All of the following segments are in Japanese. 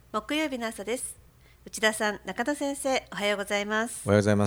木曜日の朝です。内田さん、中野先生、おはようございます。 おはようございます。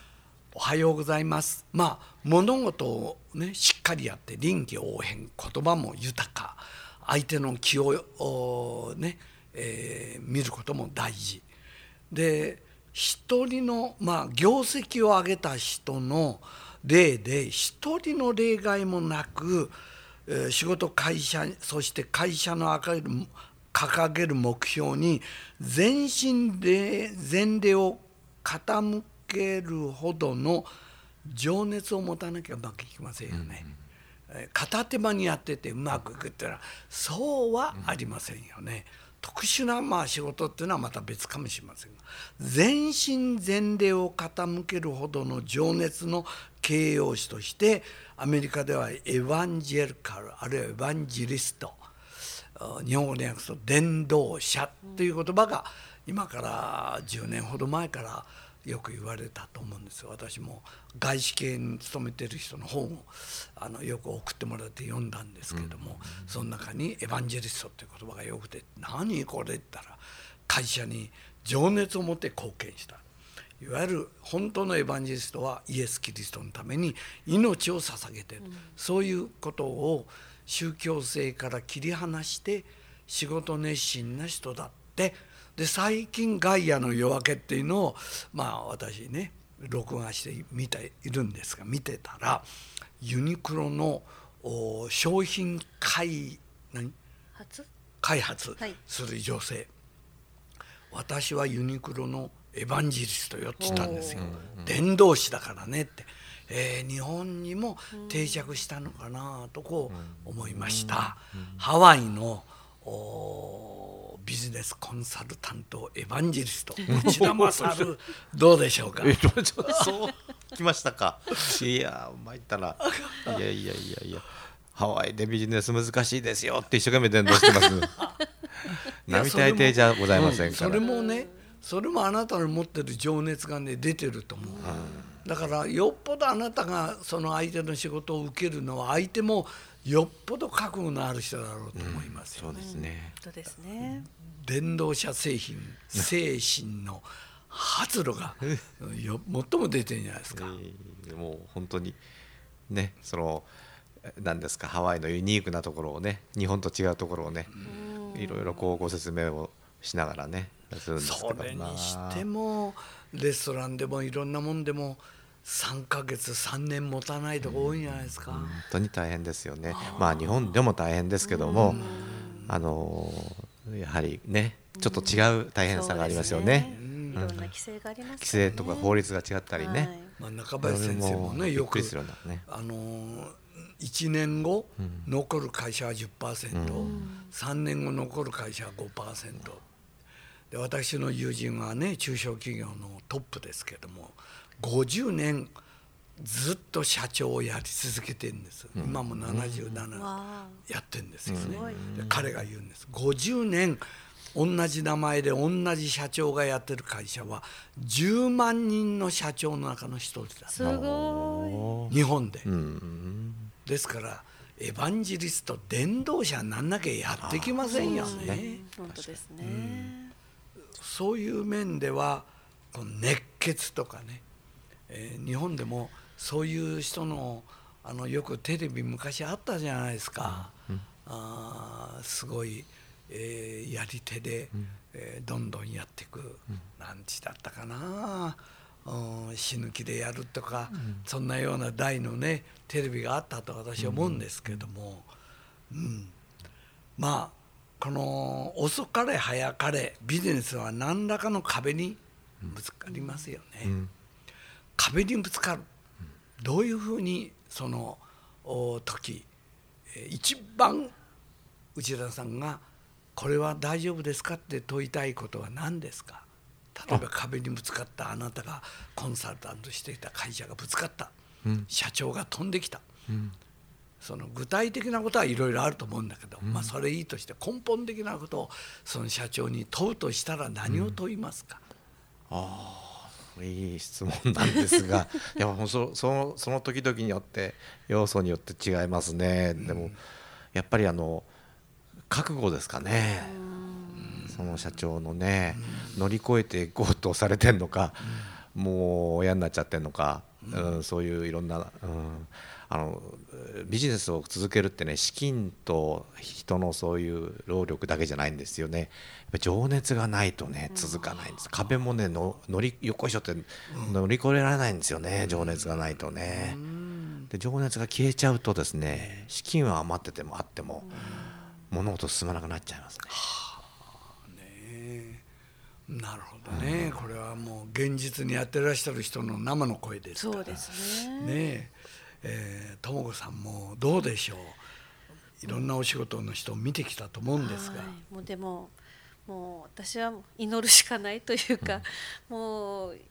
おはようございます。物事をねしっかりやって臨機応変、言葉も豊か、相手の気を見ることも大事で、一人の業績を上げた人の例で一人の例外もなく、仕事会社そして会社の掲げる目標に全身で全霊を傾けるほどの情熱を持たなきゃうまくいきませんよね。片手間にやっててうまくいくってのはそうはありませんよね。特殊な仕事っていうのはまた別かもしれませんが、全身全霊を傾けるほどの情熱の形容詞としてアメリカではエヴァンジェルカル、あるいはエヴァンジリスト、日本語で訳すと伝道者という言葉が今から10年ほど前からよく言われたと思うんですよ。私も外資系に勤めてる人の本をよく送ってもらって読んだんですけれども、その中にエヴァンジェリストという言葉がよくて、何これって言ったら会社に情熱を持って貢献した、いわゆる本当のエヴァンジェリストはイエス・キリストのために命を捧げている、そういうことを宗教性から切り離して仕事熱心な人だって。で最近ガイアの夜明けっていうのを私ね録画して見ているんですが、見てたらユニクロの商品開発する女性、私はユニクロのエヴァンジリストよって言ったんですよ。伝道師だからねって、日本にも定着したのかなと思いました。ハワイのビジネスコンサルタントエヴァンジェリスト内田勝どうでしょうか。 そうきましたか。いや参ったら、いやハワイでビジネス難しいですよって一生懸命伝道してます並大抵じゃございませんから、 それもね、それもあなたの持ってる情熱がね出てると思う。だからよっぽどあなたがその相手の仕事を受けるのは、相手もよっぽど覚悟のある人だろうと思いますよ。 そうですね。 伝道者精神の発露が最も出てるんじゃないですか。 もう本当にね、何ですか、ハワイのユニークなところをね、日本と違うところをね、いろいろご説明をしながらねするんですけど、 それにしてもレストランでもいろんなもんでも3ヶ月3年持たないとこ多いんじゃないですか。 本当に大変ですよね。日本でも大変ですけども、やはりねちょっと違う大変さがありますよね。 いろんな規制がありますからね。 規制とか法律が違ったりね、 中林先生もねよく1年後残る会社は 10%、3年後残る会社は 5%で、私の友人はね中小企業のトップですけども50年ずっと社長をやり続けてるんです。今も77やってるんですよね。で彼が言うんです。50年同じ名前で同じ社長がやってる会社は10万人の社長の中の一人だ。 すごい。 日本で。ですからエヴァンジリスト伝道者になんなきゃやってきませんよね。 本当ですね。 そういう面では熱血とかね、日本でもそういう人のよくテレビ昔あったじゃないですか。すごい、やり手で、どんどんやっていく、何時だったかな、死ぬ気でやるとか、そんなような題のねテレビがあったと私は思うんですけども、この遅かれ早かれビジネスは何らかの壁にぶつかりますよね。壁にぶつかる、どういうふうにその時一番内田さんがこれは大丈夫ですかって問いたいことは何ですか。例えば壁にぶつかった、あなたがコンサルタントしていた会社がぶつかった、社長が飛んできた、その具体的なことはいろいろあると思うんだけど、それいいとして根本的なことをその社長に問うとしたら何を問いますか。 いい質問なんですがいやその時々によって要素によって違いますね。でもやっぱり覚悟ですかね。 その社長のね、乗り越えていこうとされてんのか、もう嫌になっちゃってんのか、そういういろんな、ビジネスを続けるってね、資金と人のそういう労力だけじゃないんですよね。やっぱ情熱がないとね続かないんです。壁もねよっこいしょって乗り越えられないんですよね、情熱がないとね。で情熱が消えちゃうとですね、資金は余っててもあっても物事進まなくなっちゃいますね。 なるほどね、これはもう現実にやってらっしゃる人の生の声ですから。 そうですね。 ねえ、とも子さんもどうでしょう。いろんなお仕事の人を見てきたと思うんですが、 もうでも私は祈るしかないというか、もう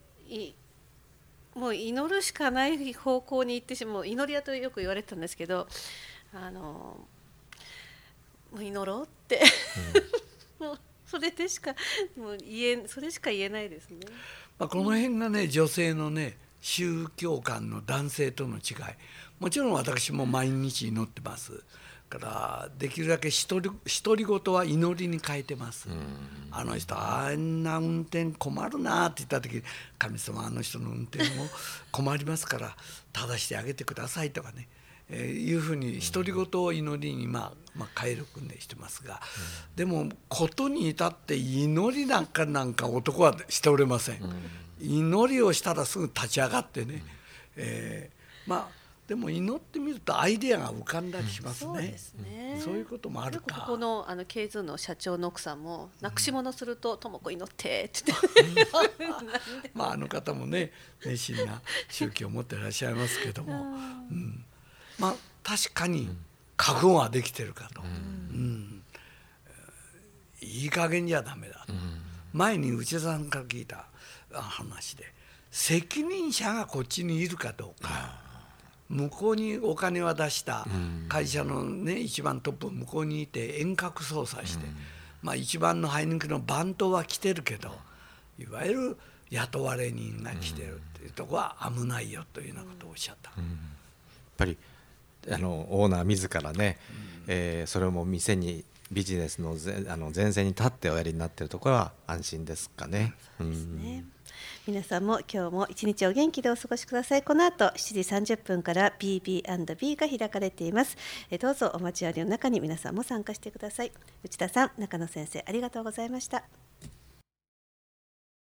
祈るしかない方向に行ってもう祈り屋とよく言われてたんですけど、もう祈ろうって、もうそれでしかそれしか言えないですね。 この辺がね、女性のね宗教観の男性との違い、もちろん私も毎日祈ってますからできるだけ独り言は祈りに変えてます。あの人あんな運転困るなって言った時に、神様あの人の運転も困りますから正してあげてくださいとかね、いうふうに独り言を祈りに変える訓練してますが、でもことに至って祈りなんか男はしておれません。祈りをしたらすぐ立ち上がってね、でも祈ってみるとアイデアが浮かんだりしますね。 そうですね。 そういうこともあるか。 ここのケイズの社長の奥さんもなくし物すると「とも子祈って」って言ってあの方もね熱心な宗教を持っていらっしゃいますけども、確かに覚悟はできてるかと、いい加減じゃダメだと、前に内田さんから聞いた話で、責任者がこっちにいるかどうか、向こうにお金は出した会社のね一番トップ向こうにいて遠隔操作して、一番の生え抜きの番頭は来てるけど、いわゆる雇われ人が来てるっていうところは危ないよというようなことをおっしゃった。 やっぱりオーナー自らね、それも店にビジネスの前線に立っておやりになっているところは安心ですかね。 そうですね。皆さんも今日も一日お元気でお過ごしください。この後7時30分から BB&B が開かれています。どうぞお待ち割りの中に皆さんも参加してください。内田さん、中野先生、ありがとうございました。